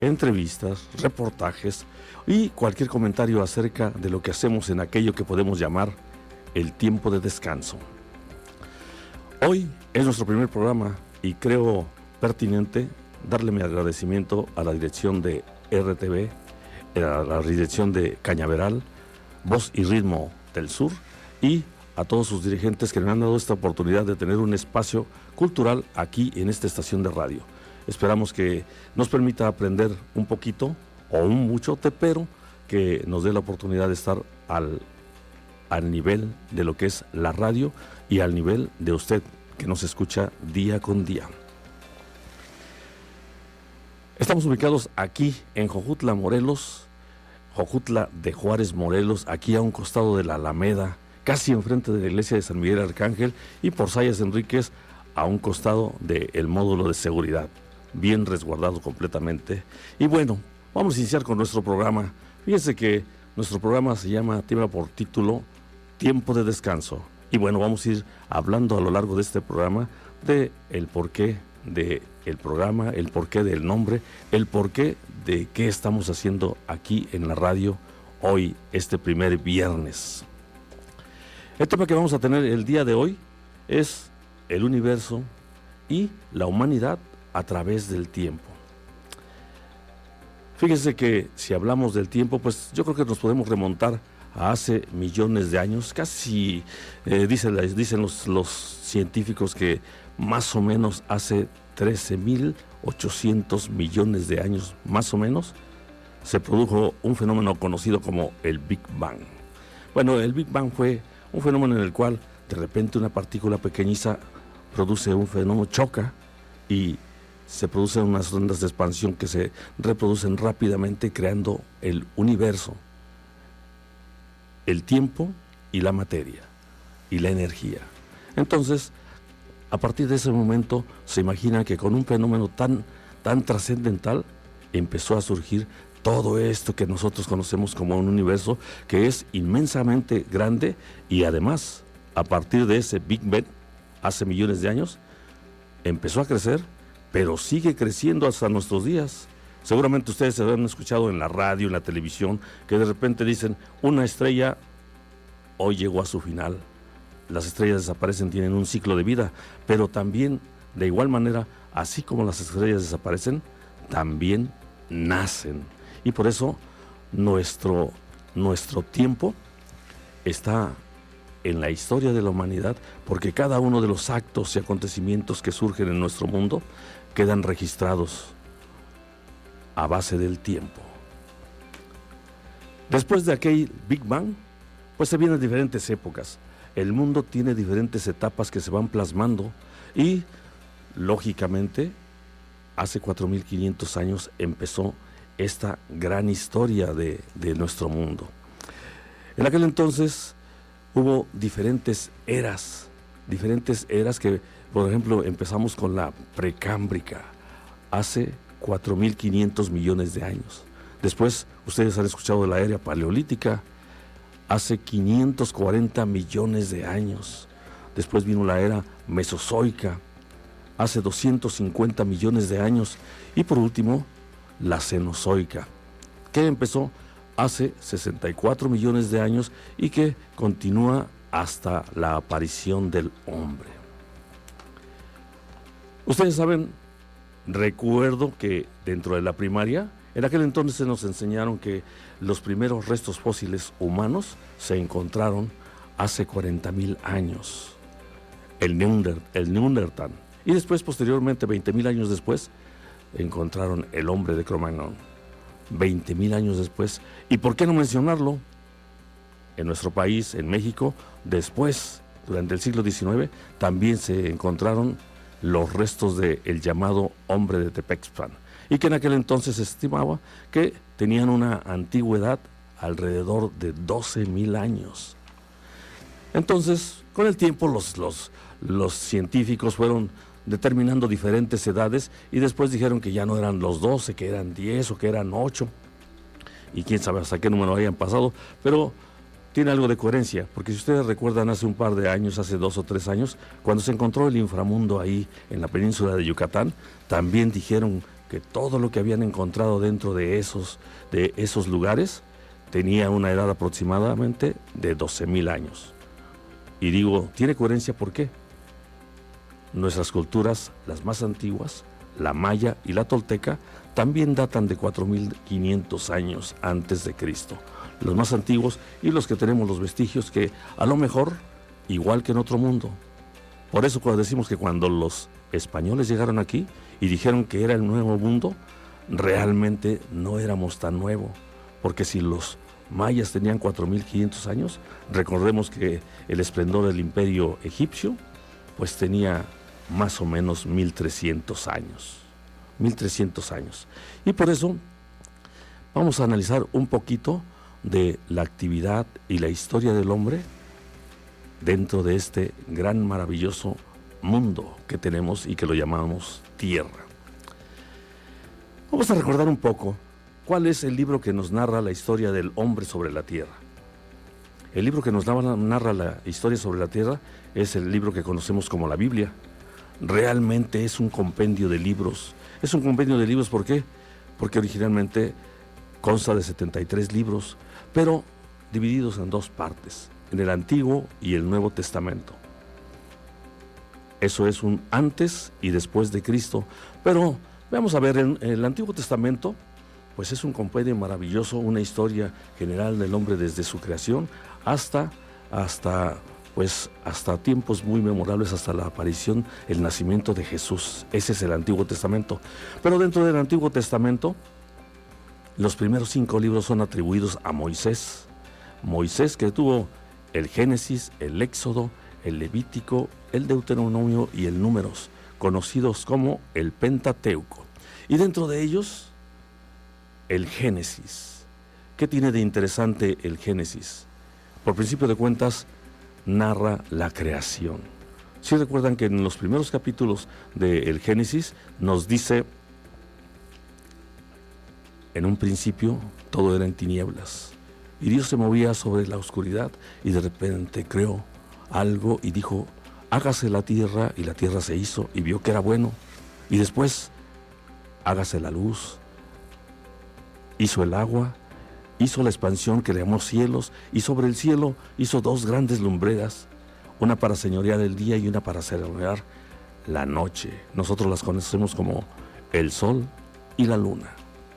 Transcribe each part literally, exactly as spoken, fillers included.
entrevistas, reportajes y cualquier comentario acerca de lo que hacemos en aquello que podemos llamar el tiempo de descanso. Hoy es nuestro primer programa y creo pertinente darle mi agradecimiento a la dirección de R T V, a la dirección de Cañaveral, Voz y Ritmo del Sur y a todos sus dirigentes que me han dado esta oportunidad de tener un espacio cultural aquí en esta estación de radio. Esperamos que nos permita aprender un poquito o un mucho, pero que nos dé la oportunidad de estar al, al nivel de lo que es la radio y al nivel de usted que nos escucha día con día. Estamos ubicados aquí en Jojutla, Morelos, Jojutla de Juárez, Morelos, aquí a un costado de la Alameda, casi enfrente de la iglesia de San Miguel Arcángel, y por Sayas Enríquez, a un costado del módulo de seguridad, bien resguardado completamente. Y bueno, vamos a iniciar con nuestro programa. Fíjense que nuestro programa se llama, tiene por título Tiempo de Descanso. Y bueno, vamos a ir hablando a lo largo de este programa de el porqué del programa, el porqué del nombre, el porqué de qué estamos haciendo aquí en la radio hoy, este primer viernes. El tema que vamos a tener el día de hoy es el universo y la humanidad a través del tiempo. Fíjense que si hablamos del tiempo, pues yo creo que nos podemos remontar a hace millones de años, casi eh, dicen, dicen los, los científicos que más o menos hace trece mil ochocientos millones de años, más o menos, se produjo un fenómeno conocido como el Big Bang. Bueno, el Big Bang fue un fenómeno en el cual de repente una partícula pequeñiza produce un fenómeno, choca y se producen unas ondas de expansión que se reproducen rápidamente creando el universo, el tiempo y la materia y la energía. Entonces, a partir de ese momento se imagina que con un fenómeno tan, tan trascendental empezó a surgir todo esto que nosotros conocemos como un universo que es inmensamente grande y además, a partir de ese Big Bang, hace millones de años, empezó a crecer, pero sigue creciendo hasta nuestros días. Seguramente ustedes se habrán escuchado en la radio, en la televisión, que de repente dicen, una estrella hoy llegó a su final. Las estrellas desaparecen, tienen un ciclo de vida, pero también, de igual manera, así como las estrellas desaparecen, también nacen. Y por eso nuestro, nuestro tiempo está en la historia de la humanidad, porque cada uno de los actos y acontecimientos que surgen en nuestro mundo quedan registrados a base del tiempo. Después de aquel Big Bang, pues se vienen diferentes épocas. El mundo tiene diferentes etapas que se van plasmando y, lógicamente, hace cuatro mil quinientos años empezó esta gran historia de, de nuestro mundo. En aquel entonces hubo diferentes eras, diferentes eras que, por ejemplo, empezamos con la precámbrica, hace cuatro mil quinientos millones de años. Después, ustedes han escuchado de la era paleolítica, hace quinientos cuarenta millones de años. Después vino la era mesozoica, hace doscientos cincuenta millones de años. Y por último, la cenozoica, que empezó hace sesenta y cuatro millones de años y que continúa hasta la aparición del hombre. Ustedes saben, recuerdo que dentro de la primaria, en aquel entonces nos enseñaron que los primeros restos fósiles humanos se encontraron hace cuarenta mil años, el, Neunder, el Neandertal, y después, posteriormente, veinte mil años después, encontraron el hombre de Cro-Magnon, veinte mil años después. ¿Y por qué no mencionarlo? En nuestro país, en México, después, durante el siglo diecinueve, también se encontraron los restos del llamado hombre de Tepexpan, y que en aquel entonces se estimaba que tenían una antigüedad alrededor de doce mil años. Entonces, con el tiempo, los, los, los científicos fueron determinando diferentes edades y después dijeron que ya no eran los doce, que eran diez o que eran ocho, y quién sabe hasta qué número hayan pasado, pero tiene algo de coherencia, porque si ustedes recuerdan hace un par de años, hace dos o tres años, cuando se encontró el inframundo ahí en la península de Yucatán, también dijeron que todo lo que habían encontrado dentro de esos, de esos lugares tenía una edad aproximadamente de doce mil años. Y digo, ¿tiene coherencia? ¿Por qué? Nuestras culturas, las más antiguas, la maya y la tolteca, también datan de cuatro mil quinientos años antes de Cristo. Los más antiguos y los que tenemos los vestigios que a lo mejor, igual que en otro mundo. Por eso cuando decimos que cuando los españoles llegaron aquí y dijeron que era el nuevo mundo, realmente no éramos tan nuevo, porque si los mayas tenían cuatro mil quinientos años, recordemos que el esplendor del imperio egipcio, pues tenía más o menos mil trescientos años, mil trescientos años. Y por eso vamos a analizar un poquito de la actividad y la historia del hombre dentro de este gran, maravilloso mundo que tenemos y que lo llamamos Tierra. Vamos a recordar un poco cuál es el libro que nos narra la historia del hombre sobre la Tierra. El libro que nos narra la historia sobre la Tierra es el libro que conocemos como la Biblia. Realmente es un compendio de libros. Es un compendio de libros, ¿por qué? Porque originalmente consta de setenta y tres libros, pero divididos en dos partes, en el Antiguo y el Nuevo Testamento. Eso es un antes y después de Cristo. Pero vamos a ver, en el Antiguo Testamento, pues es un compendio maravilloso, una historia general del hombre desde su creación hasta, hasta, pues, hasta tiempos muy memorables, hasta la aparición, el nacimiento de Jesús. Ese es el Antiguo Testamento. Pero dentro del Antiguo Testamento, los primeros cinco libros son atribuidos a Moisés. Moisés, que tuvo el Génesis, el Éxodo, el Levítico, el Deuteronomio y el Números, conocidos como el Pentateuco. Y dentro de ellos, el Génesis. ¿Qué tiene de interesante el Génesis? Por principio de cuentas, narra la creación. Si recuerdan que en los primeros capítulos del Génesis nos dice: en un principio todo era en tinieblas, y Dios se movía sobre la oscuridad, y de repente creó algo y dijo: hágase la tierra, y la tierra se hizo, y vio que era bueno. Y después, hágase la luz. Hizo el agua, hizo la expansión que le llamó cielos, y sobre el cielo hizo dos grandes lumbreras, una para señorear el día y una para señorear la noche. Nosotros las conocemos como el sol y la luna.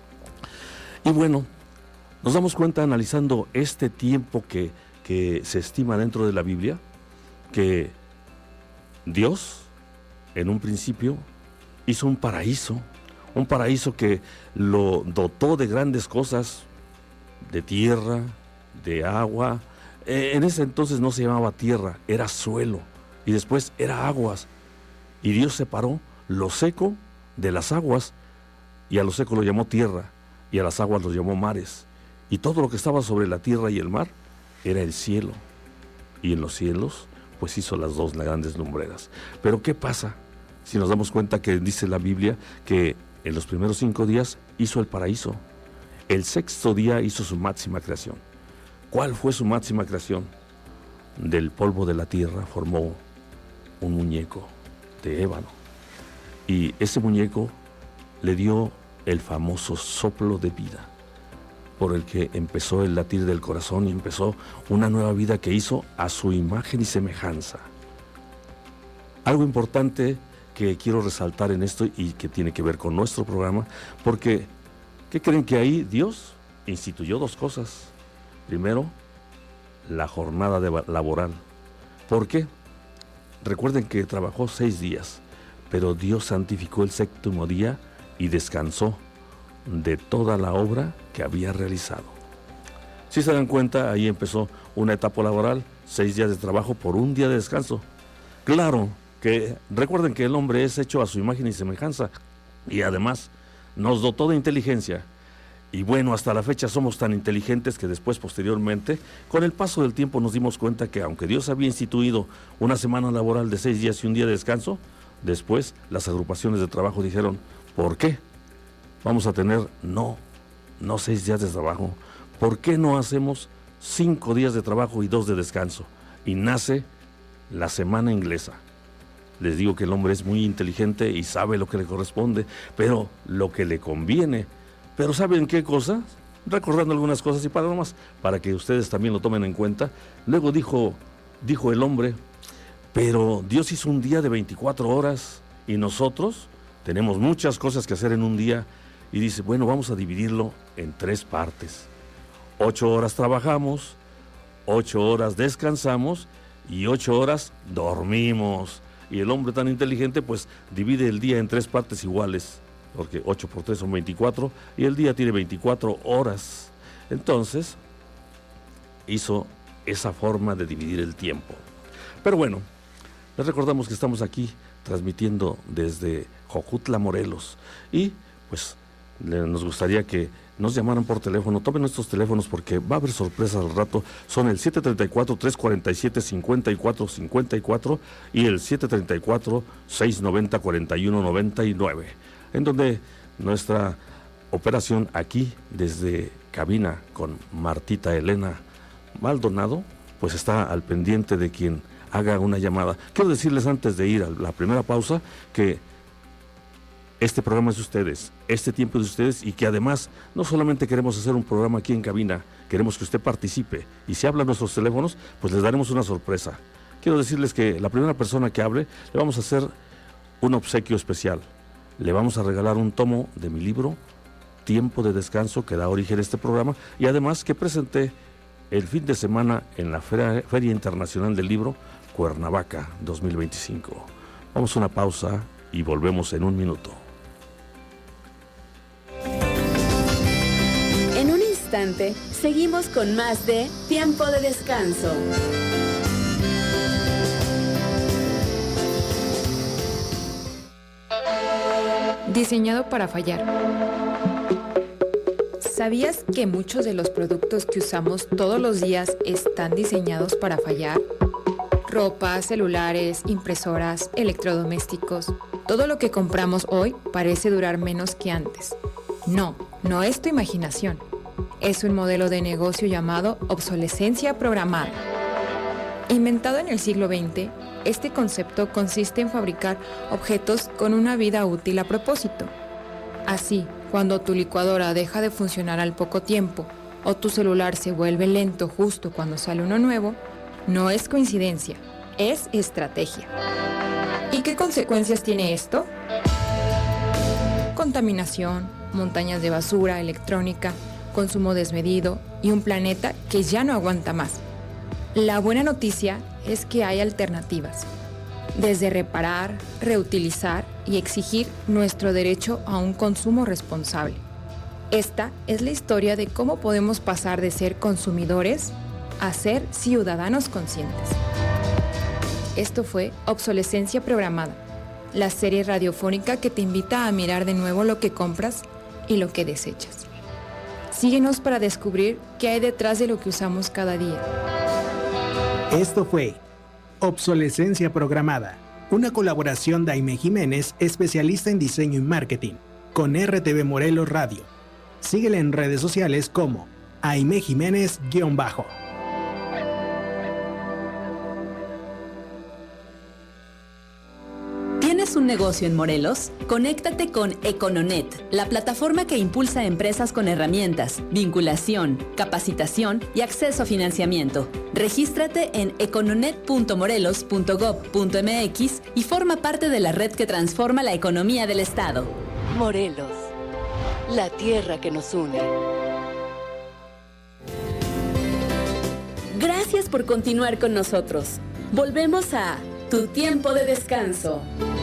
Y bueno, nos damos cuenta analizando este tiempo que, que se estima dentro de la Biblia, que Dios, en un principio, hizo un paraíso, un paraíso que lo dotó de grandes cosas, de tierra, de agua. Eh, en ese entonces no se llamaba tierra, era suelo, y después era aguas. Y Dios separó lo seco de las aguas, y a lo seco lo llamó tierra, y a las aguas lo llamó mares. Y todo lo que estaba sobre la tierra y el mar era el cielo. Y en los cielos, pues hizo las dos grandes lumbreras. Pero ¿qué pasa si nos damos cuenta que dice la Biblia que en los primeros cinco días hizo el paraíso? El sexto día hizo su máxima creación. ¿Cuál fue su máxima creación? Del polvo de la tierra formó un muñeco de ébano. Y ese muñeco le dio el famoso soplo de vida, por el que empezó el latir del corazón y empezó una nueva vida que hizo a su imagen y semejanza. Algo importante que quiero resaltar en esto y que tiene que ver con nuestro programa, porque ¿qué creen? Que ahí Dios instituyó dos cosas. Primero, la jornada de laboral. ¿Por qué? Recuerden que trabajó seis días, pero Dios santificó el séptimo día y descansó de toda la obra que había realizado. Si se dan cuenta, ahí empezó una etapa laboral, seis días de trabajo por un día de descanso. Claro que recuerden que el hombre es hecho a su imagen y semejanza, y además nos dotó de inteligencia. Y bueno, hasta la fecha somos tan inteligentes que después, posteriormente, con el paso del tiempo nos dimos cuenta que aunque Dios había instituido una semana laboral de seis días y un día de descanso, después las agrupaciones de trabajo dijeron: ¿por qué vamos a tener no, no seis días de trabajo? ¿Por qué no hacemos cinco días de trabajo y dos de descanso? Y nace la semana inglesa. Les digo que el hombre es muy inteligente y sabe lo que le corresponde, pero lo que le conviene. Pero ¿saben qué cosa? Recordando algunas cosas y para nomás, para que ustedes también lo tomen en cuenta. Luego dijo, dijo el hombre, pero Dios hizo un día de veinticuatro horas y nosotros tenemos muchas cosas que hacer en un día. Y dice, bueno, vamos a dividirlo en tres partes. Ocho horas trabajamos, ocho horas descansamos y ocho horas dormimos. Y el hombre tan inteligente pues divide el día en tres partes iguales, porque ocho por tres son veinticuatro y el día tiene veinticuatro horas. Entonces hizo esa forma de dividir el tiempo. Pero bueno, les recordamos que estamos aquí transmitiendo desde Jojutla, Morelos, y pues le, nos gustaría que nos llamaran por teléfono. Tomen nuestros teléfonos porque va a haber sorpresas al rato. Son el siete tres cuatro, tres cuatro siete, cinco cuatro cinco cuatro y el siete tres cuatro, seis nueve cero, cuatro uno nueve nueve, en donde nuestra operación aquí desde cabina con Martita Elena Maldonado pues está al pendiente de quien haga una llamada. Quiero decirles antes de ir a la primera pausa que este programa es de ustedes, este tiempo es de ustedes, y que además no solamente queremos hacer un programa aquí en cabina, queremos que usted participe, y si hablan nuestros teléfonos, pues les daremos una sorpresa. Quiero decirles que la primera persona que hable, le vamos a hacer un obsequio especial. Le vamos a regalar un tomo de mi libro, Tiempo de Descanso, que da origen a este programa, y además que presenté el fin de semana en la Feria, Feria Internacional del Libro, Cuernavaca dos mil veinticinco. Vamos a una pausa y volvemos en un minuto. En un instante, seguimos con más de Tiempo de Descanso. Diseñado para fallar. ¿Sabías que muchos de los productos que usamos todos los días están diseñados para fallar? Ropa, celulares, impresoras, electrodomésticos. Todo lo que compramos hoy parece durar menos que antes. No, no es tu imaginación. Es un modelo de negocio llamado obsolescencia programada. Inventado en el siglo veinte, este concepto consiste en fabricar objetos con una vida útil a propósito. Así, cuando tu licuadora deja de funcionar al poco tiempo o tu celular se vuelve lento justo cuando sale uno nuevo, no es coincidencia, es estrategia. ¿Y qué consecuencias tiene esto? Contaminación, montañas de basura electrónica, consumo desmedido y un planeta que ya no aguanta más. La buena noticia es que hay alternativas. Desde reparar, reutilizar y exigir nuestro derecho a un consumo responsable. Esta es la historia de cómo podemos pasar de ser consumidores a ser ciudadanos conscientes. Esto fue Obsolescencia Programada, la serie radiofónica que te invita a mirar de nuevo lo que compras y lo que desechas. Síguenos para descubrir qué hay detrás de lo que usamos cada día. Esto fue Obsolescencia Programada, una colaboración de Aimee Jiménez, especialista en diseño y marketing, con R T V Morelos Radio. Síguela en redes sociales como Aimee Jiménez-bajo. ¿Tienes un negocio en Morelos? Conéctate con Econonet, la plataforma que impulsa a empresas con herramientas, vinculación, capacitación y acceso a financiamiento. Regístrate en econonet punto morelos punto gob punto mx y forma parte de la red que transforma la economía del Estado. Morelos, la tierra que nos une. Gracias por continuar con nosotros. Volvemos a Tu Tiempo de Descanso.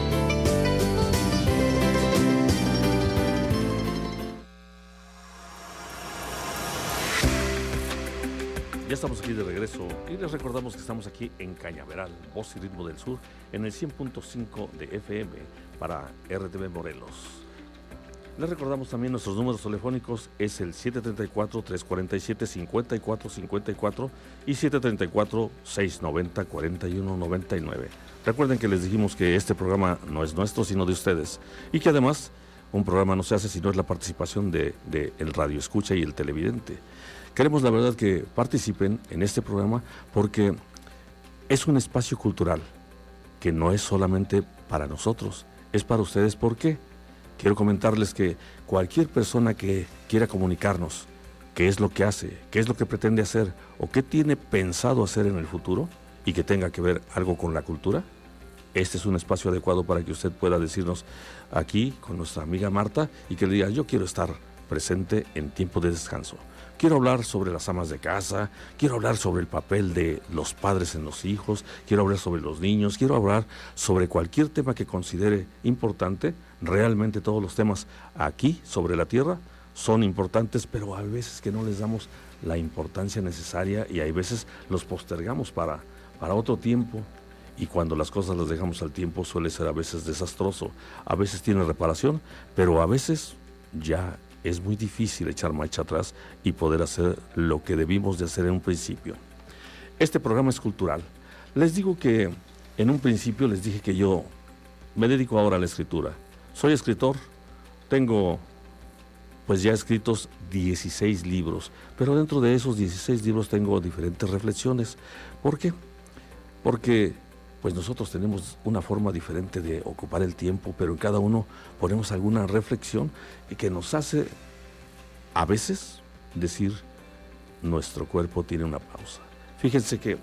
Ya estamos aquí de regreso y les recordamos que estamos aquí en Cañaveral, Voz y Ritmo del Sur, en el cien punto cinco de F M para R T V Morelos. Les recordamos también nuestros números telefónicos, es el siete tres cuatro, tres cuatro siete, cinco cuatro cinco cuatro y siete tres cuatro, seis nueve cero, cuatro uno nueve nueve. Recuerden que les dijimos que este programa no es nuestro, sino de ustedes, y que además un programa no se hace si no es la participación de, de el radio escucha y el televidente. Queremos la verdad que participen en este programa porque es un espacio cultural, que no es solamente para nosotros, es para ustedes. ¿Por qué? Quiero comentarles que cualquier persona que quiera comunicarnos qué es lo que hace, qué es lo que pretende hacer o qué tiene pensado hacer en el futuro y que tenga que ver algo con la cultura, este es un espacio adecuado para que usted pueda decirnos aquí con nuestra amiga Marta y que le diga: yo quiero estar presente en tiempo de descanso. Quiero hablar sobre las amas de casa, quiero hablar sobre el papel de los padres en los hijos, quiero hablar sobre los niños, quiero hablar sobre cualquier tema que considere importante. Realmente todos los temas aquí sobre la tierra son importantes, pero hay veces que no les damos la importancia necesaria y hay veces los postergamos para, para otro tiempo. Y cuando las cosas las dejamos al tiempo suele ser a veces desastroso, a veces tiene reparación, pero a veces ya es muy difícil echar marcha atrás y poder hacer lo que debimos de hacer en un principio. Este programa es cultural. Les digo que en un principio les dije que yo me dedico ahora a la escritura. Soy escritor, tengo pues ya escritos dieciséis libros, pero dentro de esos dieciséis libros tengo diferentes reflexiones. ¿Por qué? Porque pues nosotros tenemos una forma diferente de ocupar el tiempo, pero en cada uno ponemos alguna reflexión que nos hace a veces decir: nuestro cuerpo tiene una pausa. Fíjense que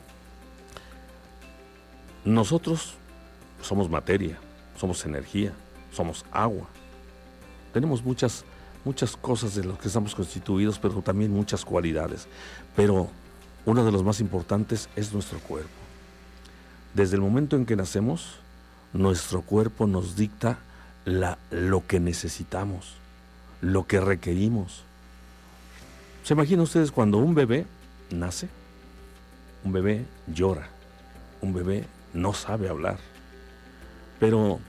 nosotros somos materia, somos energía, somos agua. Tenemos muchas, muchas cosas de las que estamos constituidos, pero también muchas cualidades. Pero uno de los más importantes es nuestro cuerpo. Desde el momento en que nacemos, nuestro cuerpo nos dicta la, lo que necesitamos, lo que requerimos. ¿Se imaginan ustedes cuando un bebé nace? Un bebé llora, un bebé no sabe hablar, pero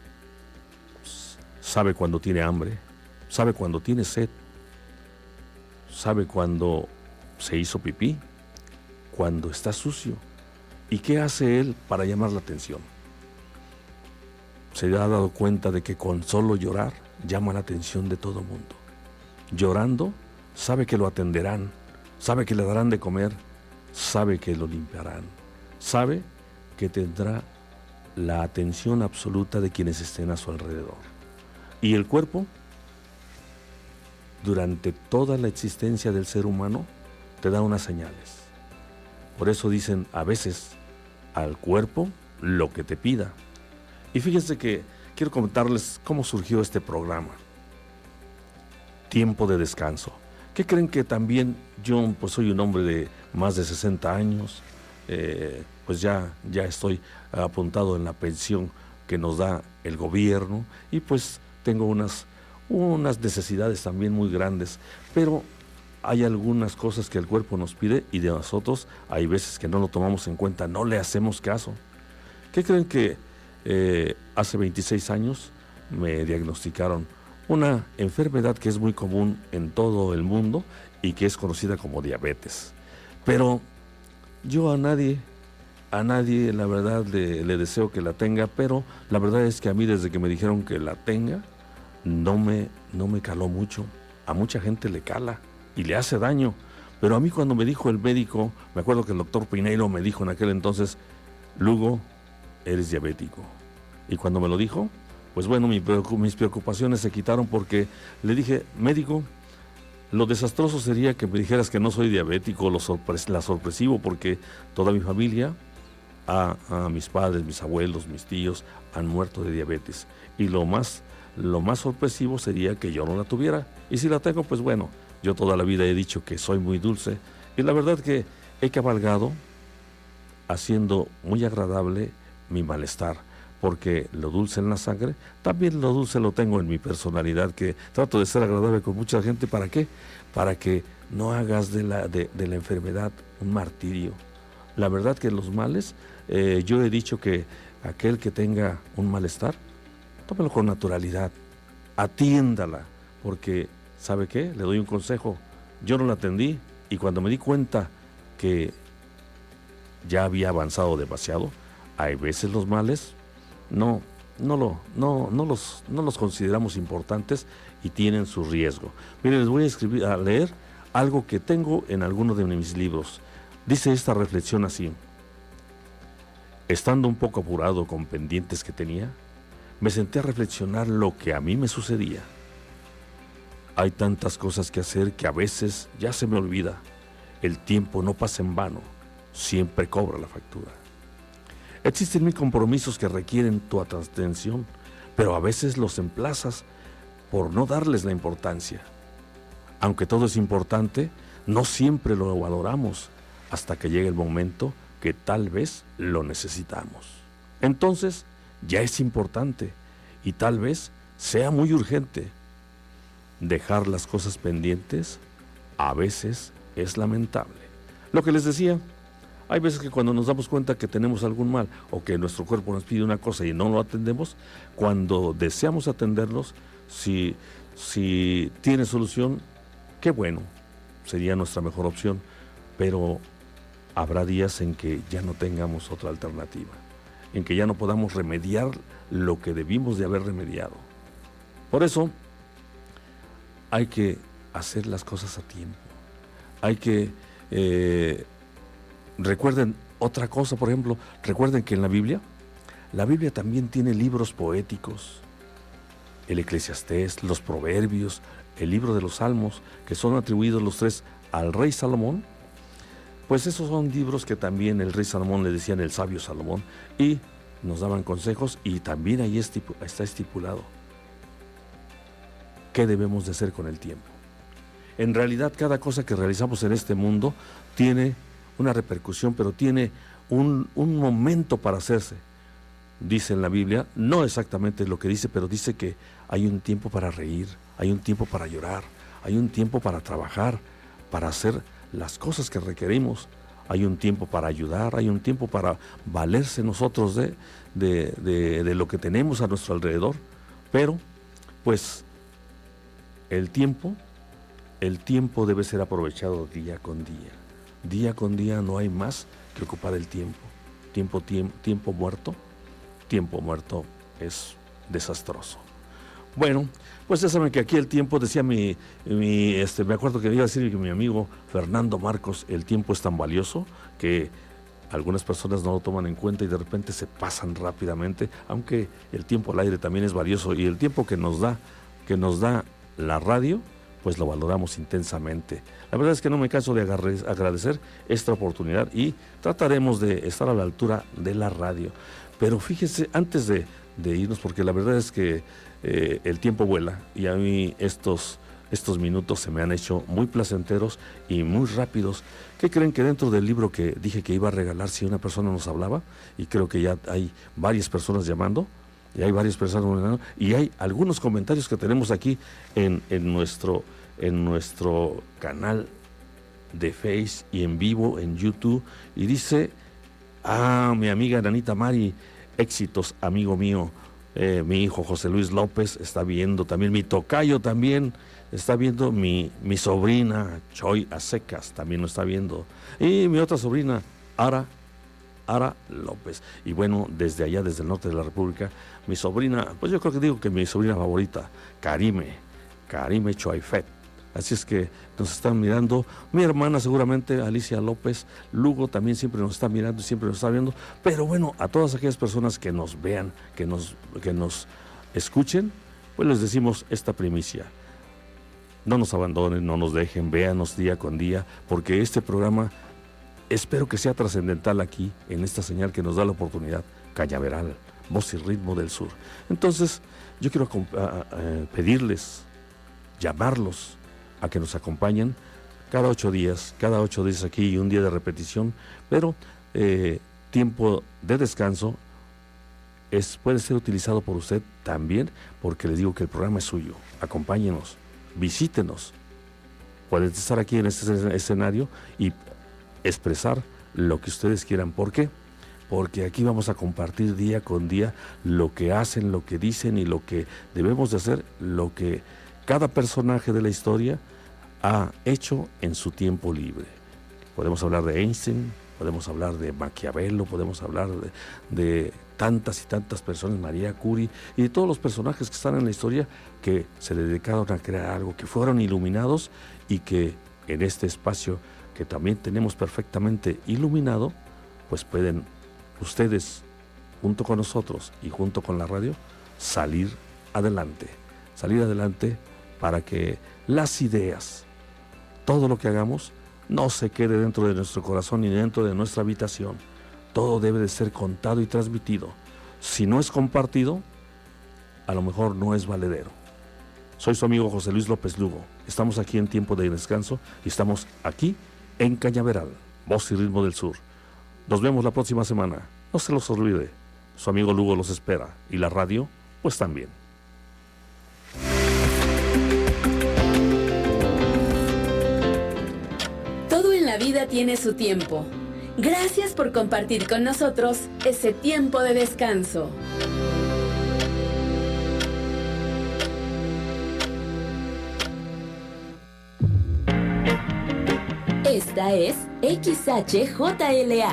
sabe cuando tiene hambre, sabe cuando tiene sed, sabe cuando se hizo pipí, cuando está sucio. ¿Y qué hace él para llamar la atención? Se ha dado cuenta de que con solo llorar llama la atención de todo mundo. Llorando, sabe que lo atenderán, sabe que le darán de comer, sabe que lo limpiarán, sabe que tendrá la atención absoluta de quienes estén a su alrededor. Y el cuerpo, durante toda la existencia del ser humano, te da unas señales. Por eso dicen a veces al cuerpo lo que te pida. Y fíjense que quiero comentarles cómo surgió este programa. Tiempo de descanso. ¿Qué creen? Que también yo pues soy un hombre de más de sesenta años, eh, pues ya, ya estoy apuntado en la pensión que nos da el gobierno y pues tengo unas, unas necesidades también muy grandes, pero hay algunas cosas que el cuerpo nos pide y de nosotros hay veces que no lo tomamos en cuenta, no le hacemos caso. ¿Qué creen? Que eh, hace veintiséis años me diagnosticaron una enfermedad que es muy común en todo el mundo y que es conocida como diabetes. Pero yo a nadie, a nadie la verdad le, le deseo que la tenga, pero la verdad es que a mí desde que me dijeron que la tenga, no me, no me caló mucho. A mucha gente le cala y le hace daño, pero a mí cuando me dijo el médico, me acuerdo que el doctor Pineiro me dijo en aquel entonces: Lugo, eres diabético. Y cuando me lo dijo, pues bueno, mi, mis preocupaciones se quitaron, porque le dije: médico, lo desastroso sería que me dijeras que no soy diabético, lo sorpres la sorpresivo, porque toda mi familia, a, a mis padres, mis abuelos, mis tíos, han muerto de diabetes. Y lo más, lo más sorpresivo sería que yo no la tuviera. Y si la tengo, pues bueno, yo toda la vida he dicho que soy muy dulce, y la verdad que he cabalgado haciendo muy agradable mi malestar, porque lo dulce en la sangre, también lo dulce lo tengo en mi personalidad, que trato de ser agradable con mucha gente. ¿Para qué? Para que no hagas de la, de, de la enfermedad un martirio. La verdad que los males, eh, yo he dicho que aquel que tenga un malestar, tómalo con naturalidad, atiéndala, porque ¿sabe qué? Le doy un consejo. Yo no la atendí y cuando me di cuenta que ya había avanzado demasiado, hay veces los males no, no, lo, no, no, los, no los consideramos importantes y tienen su riesgo. Miren, les voy a, escribir, a leer algo que tengo en alguno de mis libros. Dice esta reflexión así: estando un poco apurado con pendientes que tenía, me senté a reflexionar lo que a mí me sucedía. Hay tantas cosas que hacer que a veces ya se me olvida. El tiempo no pasa en vano, siempre cobra la factura. Existen mil compromisos que requieren tu atención, pero a veces los emplazas por no darles la importancia. Aunque todo es importante, no siempre lo valoramos hasta que llegue el momento que tal vez lo necesitamos. Entonces, ya es importante y tal vez sea muy urgente. Dejar las cosas pendientes a veces es lamentable. Lo que les decía, hay veces que cuando nos damos cuenta que tenemos algún mal o que nuestro cuerpo nos pide una cosa y no lo atendemos, cuando deseamos atenderlos, si, si tiene solución, qué bueno, sería nuestra mejor opción, pero habrá días en que ya no tengamos otra alternativa, en que ya no podamos remediar lo que debimos de haber remediado. Por eso, hay que hacer las cosas a tiempo. Hay que, eh, recuerden otra cosa, por ejemplo, recuerden que en la Biblia, la Biblia también tiene libros poéticos, el Eclesiastés, los Proverbios, el libro de los Salmos, que son atribuidos los tres al rey Salomón. Pues esos son libros que también el rey Salomón le decían el sabio Salomón y nos daban consejos, y también ahí está estipulado qué debemos de hacer con el tiempo. En realidad, cada cosa que realizamos en este mundo tiene una repercusión, pero tiene un, un momento para hacerse. Dice en la Biblia, no exactamente lo que dice, pero dice que hay un tiempo para reír, hay un tiempo para llorar, hay un tiempo para trabajar, para hacer las cosas que requerimos, hay un tiempo para ayudar, hay un tiempo para valerse nosotros de, de, de, de lo que tenemos a nuestro alrededor. Pero, pues, el tiempo, el tiempo debe ser aprovechado día con día. Día con día no hay más que ocupar el tiempo. Tiempo, tiempo, tiempo muerto, tiempo muerto es desastroso. Bueno, pues ya saben que aquí el tiempo, decía mi, mi este, me acuerdo que iba a decir que mi amigo Fernando Marcos, el tiempo es tan valioso que algunas personas no lo toman en cuenta y de repente se pasan rápidamente, aunque el tiempo al aire también es valioso, y el tiempo que nos da, que nos da la radio, pues lo valoramos intensamente. La verdad es que no me canso de agradecer esta oportunidad y trataremos de estar a la altura de la radio. Pero fíjense, antes de, de irnos, porque la verdad es que eh, el tiempo vuela y a mí estos, estos minutos se me han hecho muy placenteros y muy rápidos. ¿Qué creen? Que dentro del libro que dije que iba a regalar si una persona nos hablaba, y creo que ya hay varias personas llamando, y hay varias personas, y hay algunos comentarios que tenemos aquí en, en, nuestro, en nuestro canal de Face y en vivo en YouTube, y dice, ah, mi amiga Nanita Mari, éxitos, amigo mío, eh, mi hijo José Luis López está viendo, también mi tocayo también está viendo, mi, mi sobrina Choy Acecas también lo está viendo, y mi otra sobrina, Ara Ara López. Y bueno, desde allá, desde el norte de la República, mi sobrina, pues yo creo que digo que mi sobrina favorita, Karime, Karime Choaifet. Así es que nos están mirando. Mi hermana seguramente, Alicia López Lugo, también siempre nos está mirando y siempre nos está viendo. Pero bueno, a todas aquellas personas que nos vean, que nos, que nos escuchen, pues les decimos esta primicia. No nos abandonen, no nos dejen, véanos día con día, porque este programa espero que sea trascendental aquí, en esta señal que nos da la oportunidad, Cañaveral, voz y ritmo del sur. Entonces, yo quiero a, a, a pedirles, llamarlos a que nos acompañen cada ocho días, cada ocho días aquí y un día de repetición, pero eh, tiempo de descanso es, puede ser utilizado por usted también, porque les digo que el programa es suyo. Acompáñenos, visítenos. Pueden estar aquí en este escenario y expresar lo que ustedes quieran. ¿Por qué? Porque aquí vamos a compartir día con día lo que hacen, lo que dicen y lo que debemos de hacer, lo que cada personaje de la historia ha hecho en su tiempo libre. Podemos hablar de Einstein, podemos hablar de Maquiavelo, podemos hablar de, de tantas y tantas personas, María Curie, y de todos los personajes que están en la historia que se dedicaron a crear algo, que fueron iluminados y que en este espacio que también tenemos perfectamente iluminado, pues pueden ustedes, junto con nosotros y junto con la radio, salir adelante. Salir adelante para que las ideas, todo lo que hagamos, no se quede dentro de nuestro corazón ni dentro de nuestra habitación. Todo debe de ser contado y transmitido. Si no es compartido, a lo mejor no es valedero. Soy su amigo José Luis López Lugo. Estamos aquí en tiempo de descanso y estamos aquí en Cañaveral, voz y ritmo del sur. Nos vemos la próxima semana. No se los olvide. Su amigo Lugo los espera. Y la radio, pues también. Todo en la vida tiene su tiempo. Gracias por compartir con nosotros ese tiempo de descanso. Esta es X H J L A